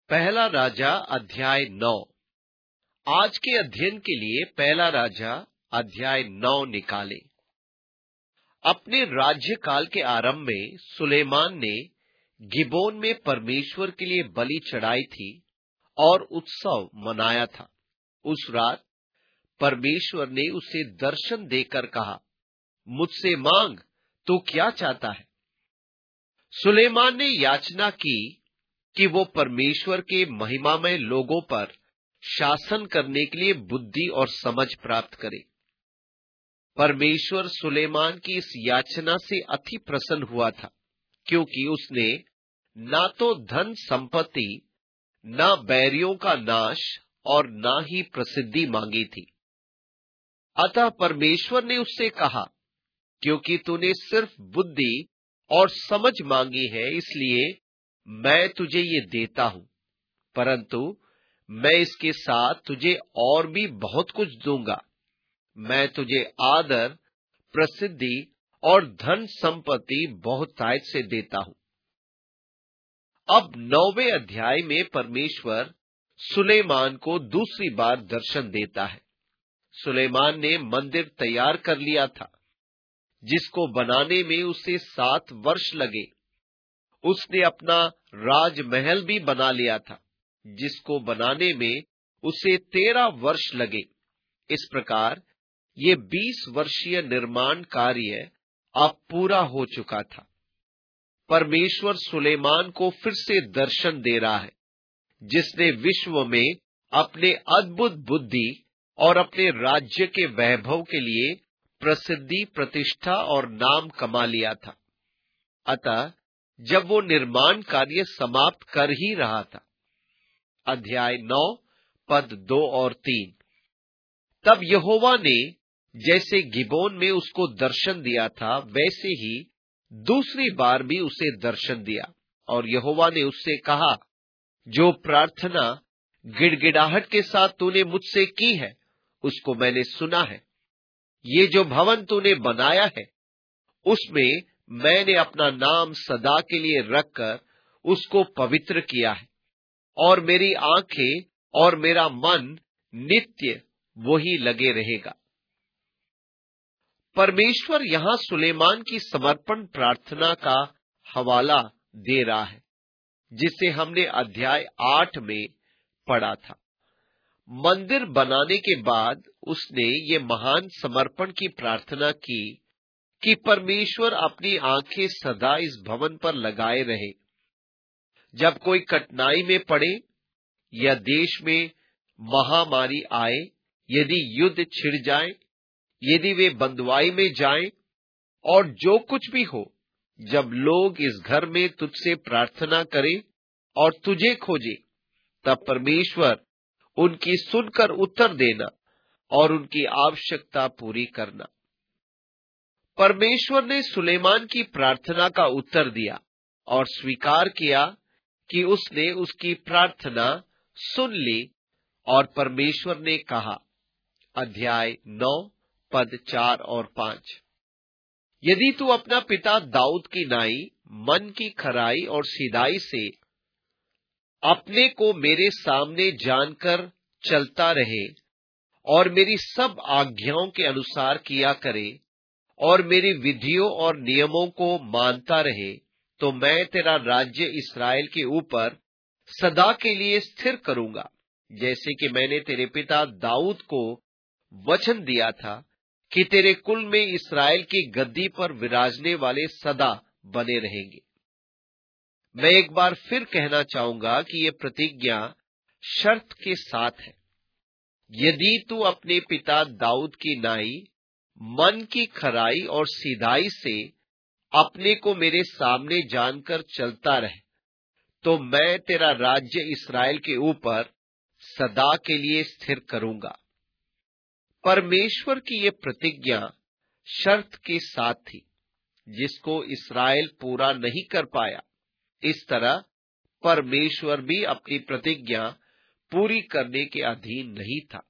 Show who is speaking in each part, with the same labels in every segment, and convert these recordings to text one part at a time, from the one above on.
Speaker 1: पहला राजा अध्याय 9। आज के अध्ययन के लिए पहला राजा अध्याय 9 निकाले। अपने राज्यकाल के आरंभ में सुलेमान ने गिबोन में परमेश्वर के लिए बलि चढ़ाई थी और उत्सव मनाया था। उस रात परमेश्वर ने उसे दर्शन देकर कहा, मुझसे मांग, तू क्या चाहता है? सुलेमान ने याचना की कि वो परमेश्वर के महिमामय लोगों पर शासन करने के लिए बुद्धि और समझ प्राप्त करे। परमेश्वर सुलेमान की इस याचना से अति प्रसन्न हुआ था, क्योंकि उसने ना तो धन संपत्ति, ना बैरियों का नाश और ना ही प्रसिद्धि मांगी थी। अतः परमेश्वर ने उससे कहा, क्योंकि तूने सिर्फ बुद्धि और समझ मांगी है, इसलिए मैं तुझे ये देता हूं, परंतु मैं इसके साथ तुझे और भी बहुत कुछ दूंगा। मैं तुझे आदर, प्रसिद्धि और धन संपत्ति बहुतायत से देता हूं। अब 9वें अध्याय में परमेश्वर सुलेमान को दूसरी बार दर्शन देता है। सुलेमान ने मंदिर तैयार कर लिया था, जिसको बनाने में उसे 7 वर्ष लगे। उसने अपना राजमहल भी बना लिया था, जिसको बनाने में उसे 13 वर्ष लगे। इस प्रकार ये 20 वर्षीय निर्माण कार्य अब पूरा हो चुका था। परमेश्वर सुलेमान को फिर से दर्शन दे रहा है, जिसने विश्व में अपने अद्भुत बुद्धि और अपने राज्य के वैभव के लिए प्रसिद्धि, प्रतिष्ठा और नाम कमा लिया था। अतः जब वो निर्माण कार्य समाप्त कर ही रहा था, अध्याय 9 पद 2 और 3, तब यहोवा ने जैसे गिबोन में उसको दर्शन दिया था, वैसे ही दूसरी बार भी उसे दर्शन दिया। और यहोवा ने उससे कहा, जो प्रार्थना गिड़गिड़ाहट के साथ तूने मुझसे की है, उसको मैंने सुना है। ये जो भवन तूने बनाया है, उसमें मैंने अपना नाम सदा के लिए रखकर उसको पवित्र किया है, और मेरी आंखें और मेरा मन नित्य वही लगे रहेगा। परमेश्वर यहां सुलेमान की समर्पण प्रार्थना का हवाला दे रहा है, जिसे हमने अध्याय 8 में पढ़ा था। मंदिर बनाने के बाद उसने ये महान समर्पण की प्रार्थना की कि परमेश्वर अपनी आंखें सदा इस भवन पर लगाए रहे। जब कोई कठिनाई में पड़े या देश में महामारी आए, यदि युद्ध छिड़ जाए, यदि वे बंधुआई में जाएं, और जो कुछ भी हो, जब लोग इस घर में तुझसे प्रार्थना करें और तुझे खोजें, तब परमेश्वर उनकी सुनकर उत्तर देना और उनकी आवश्यकता पूरी करना। परमेश्वर ने सुलेमान की प्रार्थना का उत्तर दिया और स्वीकार किया कि उसने उसकी प्रार्थना सुन ली। और परमेश्वर ने कहा, अध्याय 9 पद 4 और 5, यदि तू अपना पिता दाऊद की नाई मन की खराई और सीधाई से अपने को मेरे सामने जानकर चलता रहे और मेरी सब आज्ञाओं के अनुसार किया करे और मेरी विधियों और नियमों को मानता रहे, तो मैं तेरा राज्य इस्राएल के ऊपर सदा के लिए स्थिर करूंगा, जैसे कि मैंने तेरे पिता दाऊद को वचन दिया था कि तेरे कुल में इस्राएल की गद्दी पर विराजने वाले सदा बने रहेंगे। मैं एक बार फिर कहना चाहूंगा कि ये प्रतिज्ञा शर्त के साथ है। यदि तू अपने पिता दाऊद की नाई मन की खराई और सीधाई से अपने को मेरे सामने जानकर चलता रहे, तो मैं तेरा राज्य इस्राएल के ऊपर सदा के लिए स्थिर करूंगा। परमेश्वर की ये प्रतिज्ञा शर्त के साथ थी, जिसको इस्राएल पूरा नहीं कर पाया। इस तरह परमेश्वर भी अपनी प्रतिज्ञा पूरी करने के अधीन नहीं था।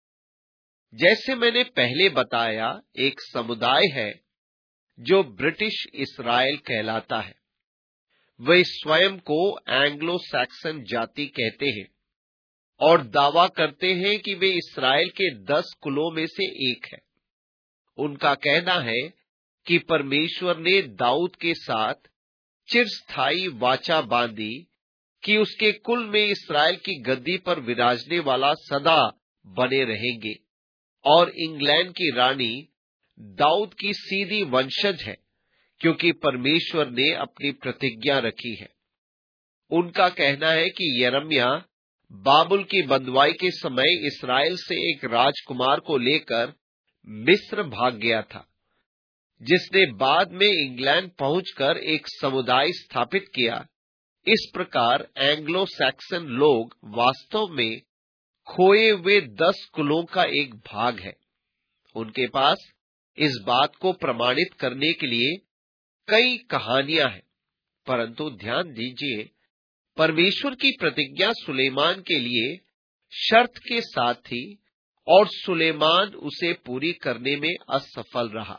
Speaker 1: जैसे मैंने पहले बताया, एक समुदाय है जो ब्रिटिश इस्राएल कहलाता है। वे स्वयं को एंग्लो सैक्सन जाति कहते हैं और दावा करते हैं कि वे इस्राएल के 10 कुलों में से एक है। उनका कहना है कि परमेश्वर ने दाऊद के साथ चिरस्थायी वाचा बांधी कि उसके कुल में इस्राएल की गद्दी पर विराजने वाला सदा बने रहेंगे और इंग्लैंड की रानी दाऊद की सीधी वंशज है, क्योंकि परमेश्वर ने अपनी प्रतिज्ञा रखी है। उनका कहना है कि यिर्मयाह बाबुल की बंदवाई के समय इस्राएल से एक राजकुमार को लेकर मिस्र भाग गया था, जिसने बाद में इंग्लैंड पहुंचकर एक समुदाय स्थापित किया। इस प्रकार एंग्लो सैक्सन लोग वास्तव में खोए हुए 10 कुलों का एक भाग है। उनके पास इस बात को प्रमाणित करने के लिए कई कहानियां हैं, परंतु ध्यान दीजिए, परमेश्वर की प्रतिज्ञा सुलेमान के लिए शर्त के साथ थी और सुलेमान उसे पूरी करने में असफल रहा।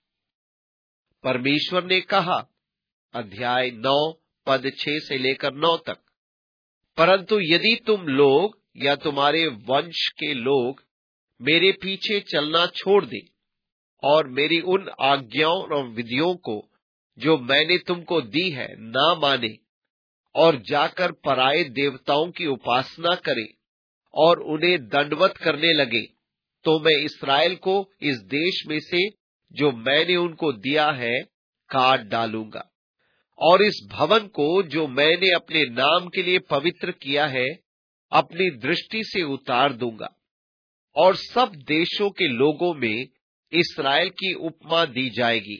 Speaker 1: परमेश्वर ने कहा, अध्याय 9 पद 6 से लेकर 9 तक, परंतु यदि तुम लोग या तुम्हारे वंश के लोग मेरे पीछे चलना छोड़ दें और मेरी उन आज्ञाओं और विधियों को जो मैंने तुमको दी है ना माने और जाकर पराये देवताओं की उपासना करे और उन्हें दंडवत करने लगे, तो मैं इस्राएल को इस देश में से जो मैंने उनको दिया है काट डालूंगा और इस भवन को जो मैंने अपने नाम के लिए पवित्र किया है अपनी दृष्टि से उतार दूंगा और सब देशों के लोगों में इस्राएल की उपमा दी जाएगी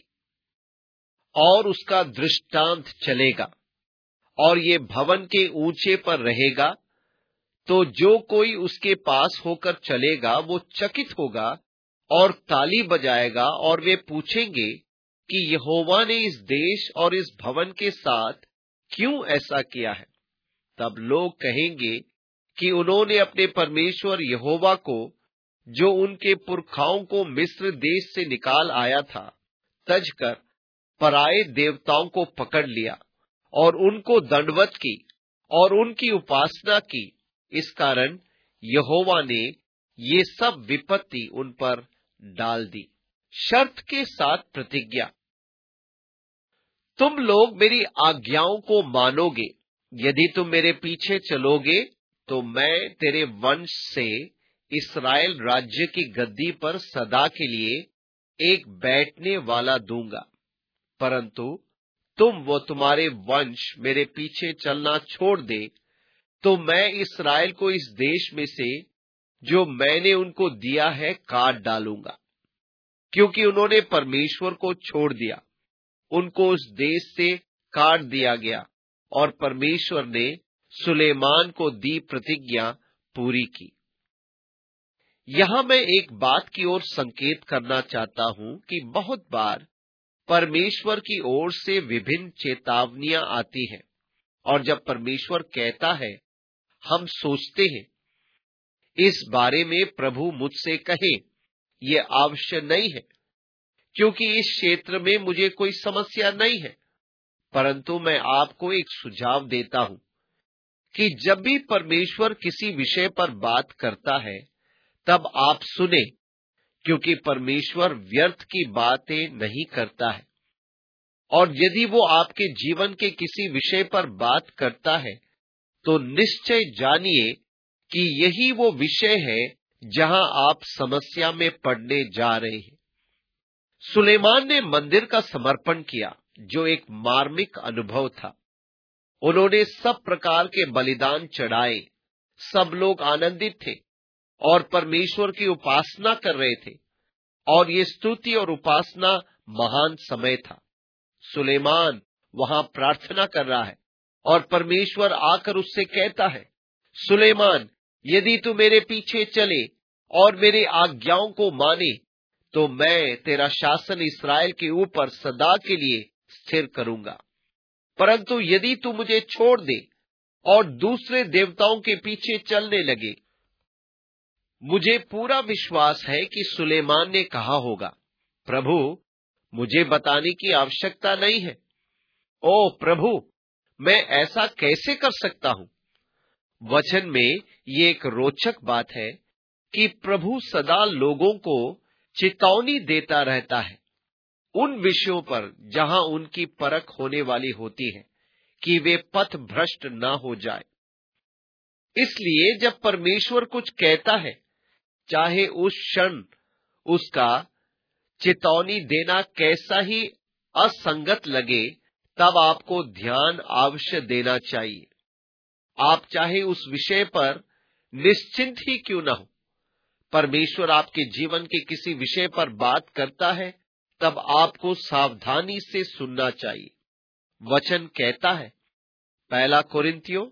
Speaker 1: और उसका दृष्टांत चलेगा और ये भवन के ऊंचे पर रहेगा, तो जो कोई उसके पास होकर चलेगा वो चकित होगा और ताली बजाएगा और वे पूछेंगे कि यहोवा ने इस देश और इस भवन के साथ क्यों ऐसा किया है। तब लोग कहेंगे कि उन्होंने अपने परमेश्वर यहोवा को, जो उनके पुरखाओं को मिस्र देश से निकाल आया था, तजकर पराये देवताओं को पकड़ लिया और उनको दंडवत की और उनकी उपासना की। इस कारण यहोवा ने ये सब विपत्ति उन पर डाल दी। शर्त के साथ प्रतिज्ञा, तुम लोग मेरी आज्ञाओं को मानोगे, यदि तुम मेरे पीछे चलोगे तो मैं तेरे वंश से इस्राएल राज्य की गद्दी पर सदा के लिए एक बैठने वाला दूंगा। परंतु तुम वो तुम्हारे वंश मेरे पीछे चलना छोड़ दे, तो मैं इस्राएल को इस देश में से जो मैंने उनको दिया है काट डालूंगा, क्योंकि उन्होंने परमेश्वर को छोड़ दिया। उनको उस देश से काट दिया गया और परमेश्वर ने सुलेमान को दी प्रतिज्ञा पूरी की। यहां मैं एक बात की ओर संकेत करना चाहता हूं कि बहुत बार परमेश्वर की ओर से विभिन्न चेतावनियां आती हैं और जब परमेश्वर कहता है, हम सोचते हैं इस बारे में प्रभु मुझसे कहे, ये आवश्यक नहीं है, क्योंकि इस क्षेत्र में मुझे कोई समस्या नहीं है। परंतु मैं आपको एक सुझाव देता हूं कि जब भी परमेश्वर किसी विषय पर बात करता है तब आप सुने, क्योंकि परमेश्वर व्यर्थ की बातें नहीं करता है। और यदि वो आपके जीवन के किसी विषय पर बात करता है तो निश्चय जानिए कि यही वो विषय है जहां आप समस्या में पड़ने जा रहे हैं। सुलेमान ने मंदिर का समर्पण किया, जो एक मार्मिक अनुभव था। उन्होंने सब प्रकार के बलिदान चढ़ाए, सब लोग आनंदित थे और परमेश्वर की उपासना कर रहे थे और ये स्तुति और उपासना महान समय था। सुलेमान वहां प्रार्थना कर रहा है और परमेश्वर आकर उससे कहता है, सुलेमान, यदि तू मेरे पीछे चले और मेरी आज्ञाओं को माने तो मैं तेरा शासन इस्राएल के ऊपर सदा के लिए स्थिर करूंगा। परंतु यदि तू मुझे छोड़ दे और दूसरे देवताओं के पीछे चलने लगे, मुझे पूरा विश्वास है कि सुलेमान ने कहा होगा, प्रभु, मुझे बताने की आवश्यकता नहीं है। ओ प्रभु, मैं ऐसा कैसे कर सकता हूं? वचन में ये एक रोचक बात है कि प्रभु सदा लोगों को चेतावनी देता रहता है उन विषयों पर जहां उनकी परख होने वाली होती है कि वे पथ भ्रष्ट न हो जाए। इसलिए जब परमेश्वर कुछ कहता है, चाहे उस क्षण उसका चेतावनी देना कैसा ही असंगत लगे, तब आपको ध्यान अवश्य देना चाहिए। आप चाहे उस विषय पर निश्चिंत ही क्यों न हो, परमेश्वर आपके जीवन के किसी विषय पर बात करता है, तब आपको सावधानी से सुनना चाहिए। वचन कहता है, 1 कुरिन्थियों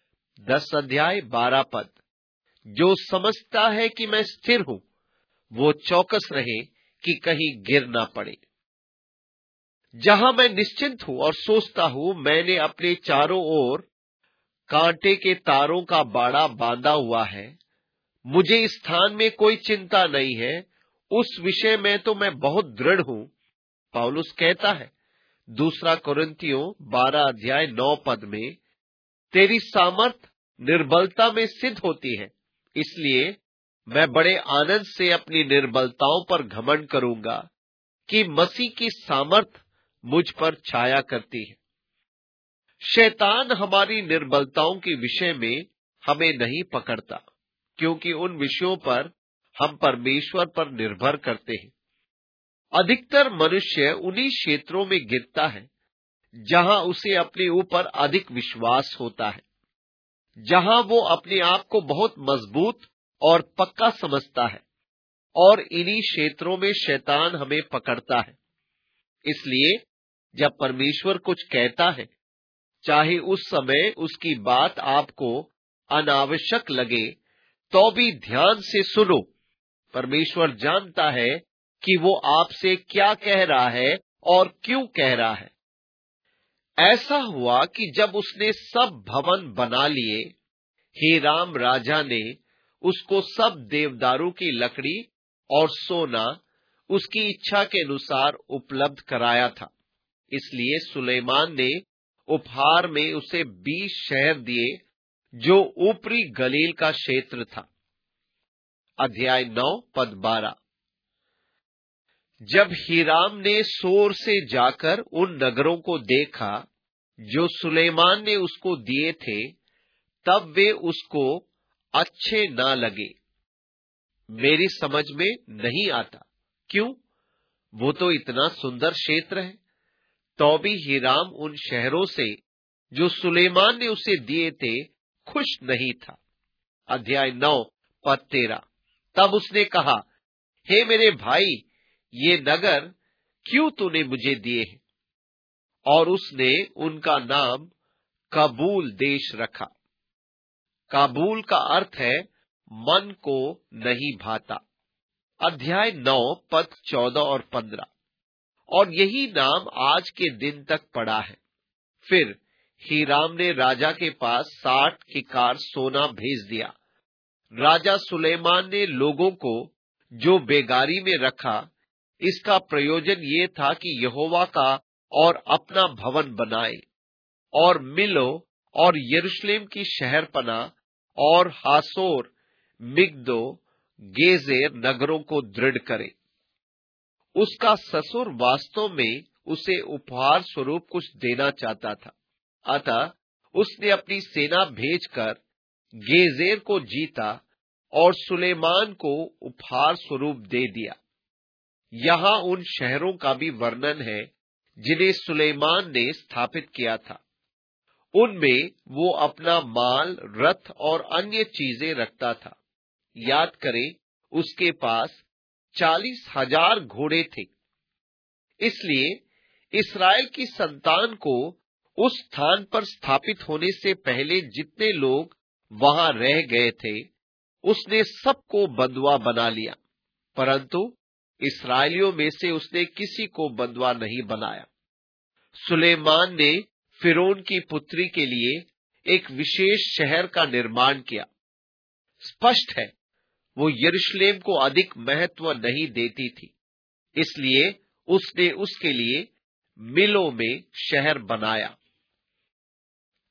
Speaker 1: 10:12, जो समझता है कि मैं स्थिर हूं, वो चौकस रहे कि कहीं गिर ना पड़े। जहां मैं निश्चिंत हूं और सोचता हूं मैंने अपने चारों ओर कांटे के तारों का बाड़ा बांधा हुआ है, मुझे इस स्थान में कोई चिंता नहीं है, उस विषय में तो मैं बहुत दृढ़ हूं। पौलुस कहता है 2 कुरिन्थियों 12:9 में, तेरी सामर्थ निर्बलता में सिद्ध होती है, इसलिए मैं बड़े आनंद से अपनी निर्बलताओं पर घमंड करूंगा कि मसीह की सामर्थ मुझ पर छाया करती है। शैतान हमारी निर्बलताओं के विषय में हमें नहीं पकड़ता, क्योंकि उन विषयों पर हम परमेश्वर पर निर्भर करते हैं। अधिकतर मनुष्य उन्हीं क्षेत्रों में गिरता है जहां उसे अपने ऊपर अधिक विश्वास होता है, जहां वो अपने आप को बहुत मजबूत और पक्का समझता है, और इन्हीं क्षेत्रों में शैतान हमें पकड़ता है। इसलिए जब परमेश्वर कुछ कहता है, चाहे उस समय उसकी बात आपको अनावश्यक लगे, तो भी ध्यान से सुनो। परमेश्वर जानता है कि वो आपसे क्या कह रहा है और क्यों कह रहा है। ऐसा हुआ कि जब उसने सब भवन बना लिए, हीराम राजा ने उसको सब देवदारू की लकड़ी और सोना उसकी इच्छा के अनुसार उपलब्ध कराया था। इसलिए सुलेमान ने उपहार में उसे 20 शहर दिए, जो ऊपरी गलील का क्षेत्र था। अध्याय 9:12। जब हीराम ने सोर से जाकर उन नगरों को देखा जो सुलेमान ने उसको दिए थे, तब वे उसको अच्छे ना लगे। मेरी समझ में नहीं आता, क्यों? वो तो इतना सुंदर क्षेत्र है। तो भी हीराम उन शहरों से जो सुलेमान ने उसे दिए थे खुश नहीं था। अध्याय 9:13। तब उसने कहा, हे मेरे भाई, ये नगर क्यों तूने मुझे दिए हैं? और उसने उनका नाम काबूल देश रखा। काबूल का अर्थ है मन को नहीं भाता। अध्याय 9:14 और 15। और यही नाम आज के दिन तक पड़ा है। फिर हीराम ने राजा के पास 60 किकार सोना भेज दिया। राजा सुलेमान ने लोगों को जो बेगारी में रखा, इसका प्रयोजन ये था कि यहोवा का और अपना भवन बनाए, और मिलो और यरूशलेम की शहरपनाह और हासोर, मिग्दो, गेजेर नगरों को दृढ़ करे। उसका ससुर वास्तव में उसे उपहार स्वरूप कुछ देना चाहता था, अतः उसने अपनी सेना भेजकर गेजेर को जीता और सुलेमान को उपहार स्वरूप दे दिया। यहां उन शहरों का भी वर्णन है जिन्हें सुलेमान ने स्थापित किया था। उनमें वो अपना माल, रथ और अन्य चीजें रखता था। याद करें, उसके पास 40,000 घोड़े थे। इसलिए इस्राएल की संतान को उस स्थान पर स्थापित होने से पहले जितने लोग वहां रह गए थे, उसने सबको बंधुआ बना लिया, परंतु इस्राएलियों में से उसने किसी को बंधुआ नहीं बनाया। सुलेमान ने फिरौन की पुत्री के लिए एक विशेष शहर का निर्माण किया। स्पष्ट है, वो यरूशलेम को अधिक महत्व नहीं देती थी, इसलिए उसने उसके लिए मिलो में शहर बनाया।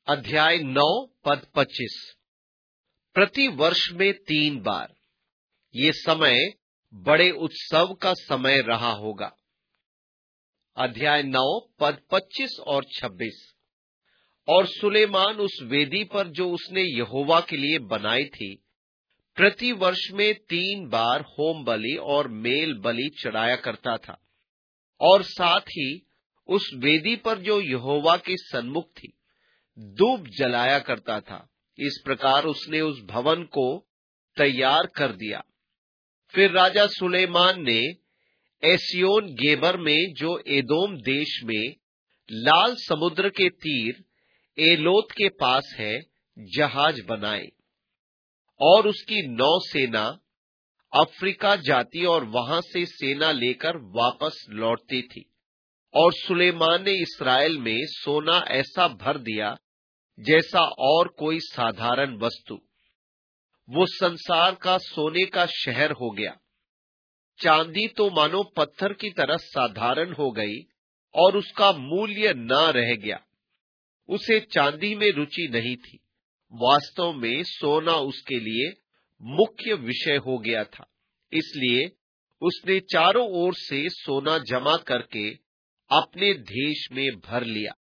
Speaker 1: अध्याय 9 पद 25। प्रति वर्ष में 3 बार ये समय बड़े उत्सव का समय रहा होगा। अध्याय 9 पद 25 और 26। और सुलेमान उस वेदी पर जो उसने यहोवा के लिए बनाई थी, प्रति वर्ष में 3 बार होम बलि और मेल बलि चढ़ाया करता था, और साथ ही उस वेदी पर जो यहोवा के सन्मुख थी, धूप जलाया करता था। इस प्रकार उसने उस भवन को तैयार कर दिया। फिर राजा सुलेमान ने एसियोन गेबर में, जो एदोम देश में लाल समुद्र के तीर एलोत के पास है, जहाज बनाए, और उसकी 9 सेना अफ्रीका जाती और वहां से सेना लेकर वापस लौटती थी। और सुलेमान ने इस्राएल में सोना ऐसा भर दिया जैसा और कोई साधारण वस्तु। वो संसार का सोने का शहर हो गया। चांदी तो मानो पत्थर की तरह साधारण हो गई और उसका मूल्य न रह गया। उसे चांदी में रुचि नहीं थी। वास्तव में सोना उसके लिए मुख्य विषय हो गया था। इसलिए उसने चारों ओर से सोना जमा करके अपने देश में भर लिया।